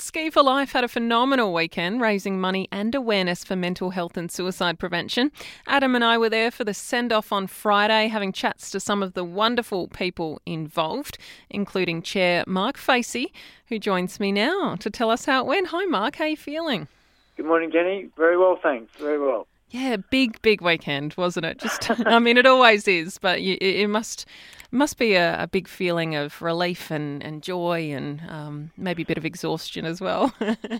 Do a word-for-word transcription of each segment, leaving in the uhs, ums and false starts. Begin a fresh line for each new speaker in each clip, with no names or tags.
Ski for Life had a phenomenal weekend, raising money and awareness for mental health and suicide prevention. Adam and I were there for the send-off on Friday, having chats to some of the wonderful people involved, including Chair Mark Facey, who joins me now to tell us how it went. Hi, Mark. How are you feeling?
Good morning, Jenny. Very well, thanks. Very well.
Yeah, big, big weekend, wasn't it? Just, I mean, it always is, but you, it must must be a, a big feeling of relief and, and joy and um, maybe a bit of exhaustion as well.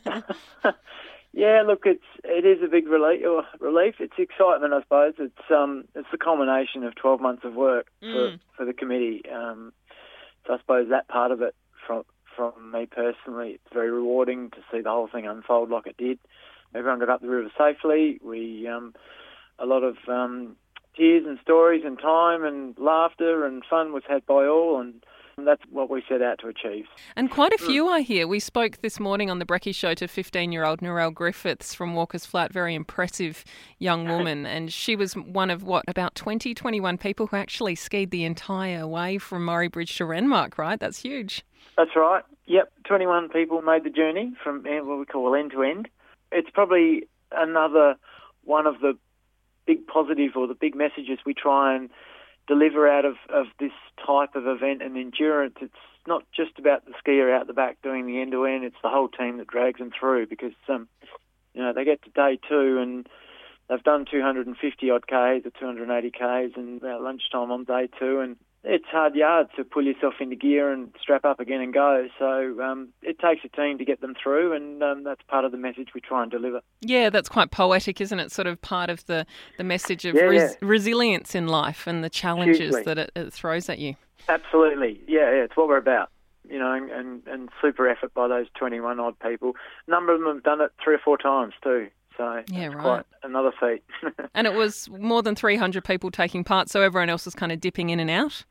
Yeah, look, it's it is a big relief. Relief. It's excitement, I suppose. It's um it's the culmination of twelve months of work
Mm.
for, for the committee. Um, so I suppose that part of it, from from me personally, it's very rewarding to see the whole thing unfold like it did. Everyone got up the river safely. We um, a lot of um, tears and stories and time and laughter and fun was had by all, and that's what we set out to achieve.
And quite a few are here. We spoke this morning on the Brekkie Show to fifteen-year-old Narelle Griffiths from Walker's Flat, very impressive young woman, and she was one of, what, about twenty, twenty-one people who actually skied the entire way from Murray Bridge to Renmark, right? That's huge.
That's right. Yep, twenty-one people made the journey from what we call end to end. It's probably another one of the big positive or the big messages we try and deliver out of, of this type of event and endurance. It's not just about the skier out the back doing the end-to-end, it's the whole team that drags them through, because um, you know, they get to day two and they've done two hundred fifty odd Ks or two hundred eighty Ks and about lunchtime on day two, and it's hard yards to pull yourself into gear and strap up again and go. So um, it takes a team to get them through, and um, that's part of the message we try and deliver.
Yeah, that's quite poetic, isn't it? Sort of part of the, the message of
Yeah,
res-
yeah.
resilience in life and the challenges
Hugely.
that it, it throws at you.
Absolutely. Yeah, yeah, it's what we're about. You know, and, and super effort by those twenty-one odd people. A number of them have done it three or four times too. So
Yeah,
it's
right.
quite another feat.
And it was more than three hundred people taking part, so everyone else was kind of dipping in and out.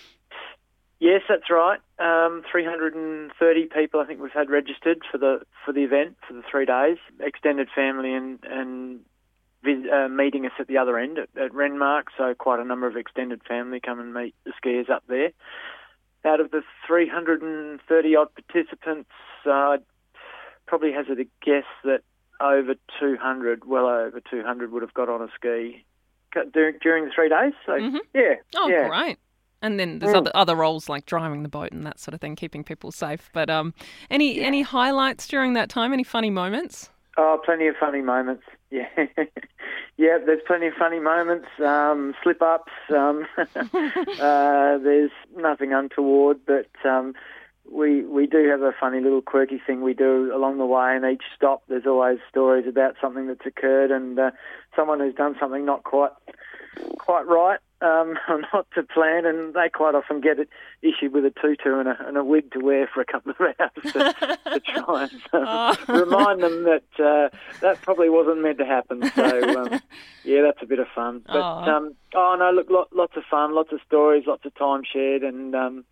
Yes, that's right. Um, three hundred thirty people I think we've had registered for the for the event for the three days. Extended family and and vis- uh, meeting us at the other end at, at Renmark. So quite a number of extended family come and meet the skiers up there. Out of the three hundred thirty odd participants, uh, probably hazard a guess that over two hundred, well over two hundred, would have got on a ski during, during the three days. So
Mhm.
yeah,
Oh,
yeah.
great. And then there's
Mm.
other other roles like driving the boat and that sort of thing, keeping people safe. But um, any
Yeah.
any highlights during that time? Any funny moments?
Oh, plenty of funny moments. Yeah, yeah. There's plenty of funny moments. Um, slip ups. Um, uh, there's nothing untoward, but um, we we do have a funny little quirky thing we do along the way. And each stop, there's always stories about something that's occurred and uh, someone who's done something not quite quite right, um, or not to plan, and they quite often get it issued with a tutu and a, and a wig to wear for a couple of hours to, to try and um,
Oh.
remind them that uh, that probably wasn't meant to happen. So, um, yeah, that's a bit of fun. But,
Oh.
um, oh, no, look, lot, lots of fun, lots of stories, lots of time shared, and um,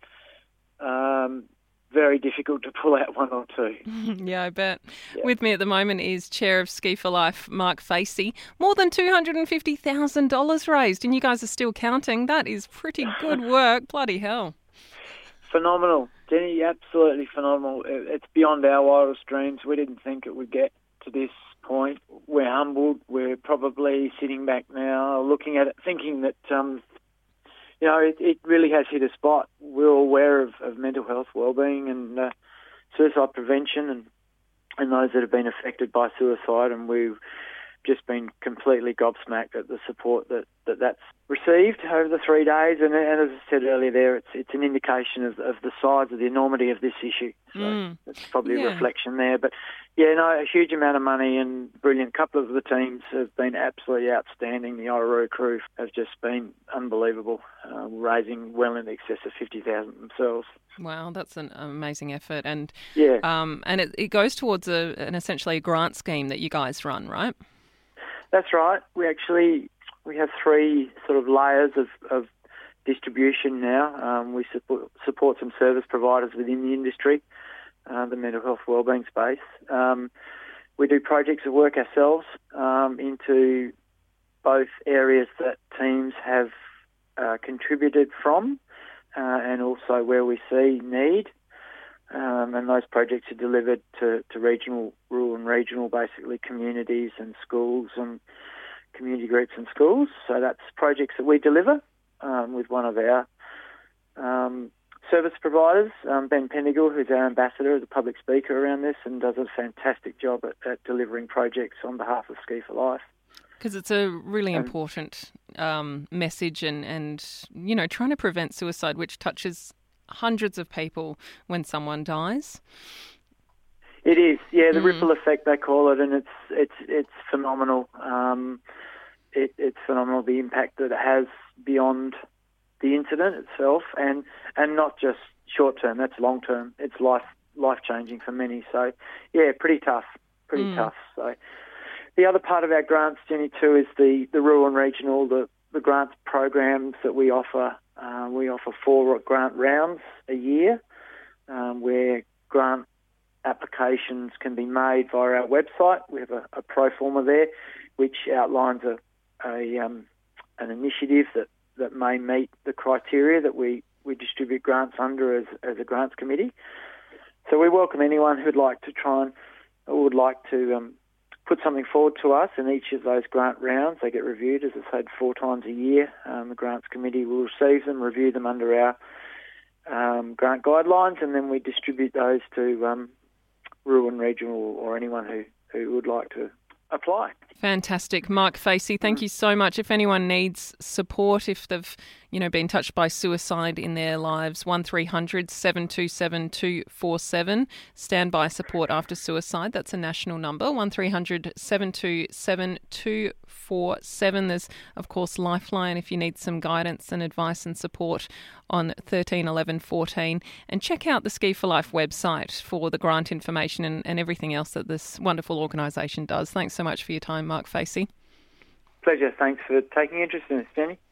um, very difficult to pull out one or two.
Yeah, I bet.
Yeah.
With me at the moment is Chair of Ski for Life, Mark Facey. More than two hundred fifty thousand dollars raised, and you guys are still counting. That is pretty good work. Bloody hell.
Phenomenal. Jenny, absolutely phenomenal. It- It's beyond our wildest dreams. We didn't think it would get to this point. We're humbled. We're probably sitting back now, looking at it, thinking that, um, you know, it, it really has hit a spot. We're all aware of, of mental health, wellbeing and uh, suicide prevention and, and those that have been affected by suicide, and we've just been completely gobsmacked at the support that, that that's received over the three days. And, and as I said earlier there, it's it's an indication of, of the size of the enormity of this issue. So
Mm.
it's probably
Yeah.
a reflection there. But, yeah, no, a huge amount of money and brilliant. A couple of the teams have been absolutely outstanding. The Orroroo crew have just been unbelievable, uh, raising well in excess of fifty thousand themselves.
Wow, that's an amazing effort. And
Yeah.
um, and it, it goes towards a, an essentially a grant scheme that you guys run, right?
That's right. We actually we have three sort of layers of, of distribution now. Um, we support, support some service providers within the industry, uh, the mental health wellbeing space. Um, we do projects of work ourselves um, into both areas that teams have uh, contributed from uh, and also where we see need. um, and those projects are delivered to, to regional, rural and regional, basically communities and schools and community groups and schools. So that's projects that we deliver um, with one of our um, service providers, um, Ben Pendigal, who's our ambassador as a public speaker around this and does a fantastic job at, at delivering projects on behalf of Ski for Life.
Because it's a really important um, message and, and, you know, trying to prevent suicide, which touches hundreds of people when someone dies.
It is, yeah, the
mm.
ripple effect they call it, and it's it's it's phenomenal. Um, it, it's phenomenal, the impact that it has beyond the incident itself, and, and not just short term, that's long term. It's life life changing for many. So, yeah, pretty tough, pretty
mm.
tough. So, the other part of our grants, Jenny, too, is the, the rural and regional, the, the grants programs that we offer. Uh, we offer four grant rounds a year um, where grant applications can be made via our website. We have a, a pro forma there which outlines a, a um, an initiative that, that may meet the criteria that we, we distribute grants under as, as a grants committee. So we welcome anyone who'd like to try and or would like to um, put something forward to us in each of those grant rounds. They get reviewed, as I said, four times a year. Um, the grants committee will receive them, review them under our um, grant guidelines, and then we distribute those to um, rural and regional or anyone who, who would like to apply.
Fantastic. Mark Facey, thank you so much. If anyone needs support, if they've, you know, been touched by suicide in their lives, one three hundred seven two seven two four seven, standby support after suicide. That's a national number, one three hundred seven two seven two four seven. There's, of course, Lifeline if you need some guidance and advice and support on thirteen eleven fourteen. And check out the Ski for Life website for the grant information and, and everything else that this wonderful organisation does. Thanks so much for your time, Mark Facey.
Pleasure. Thanks for taking interest in us, Jenny.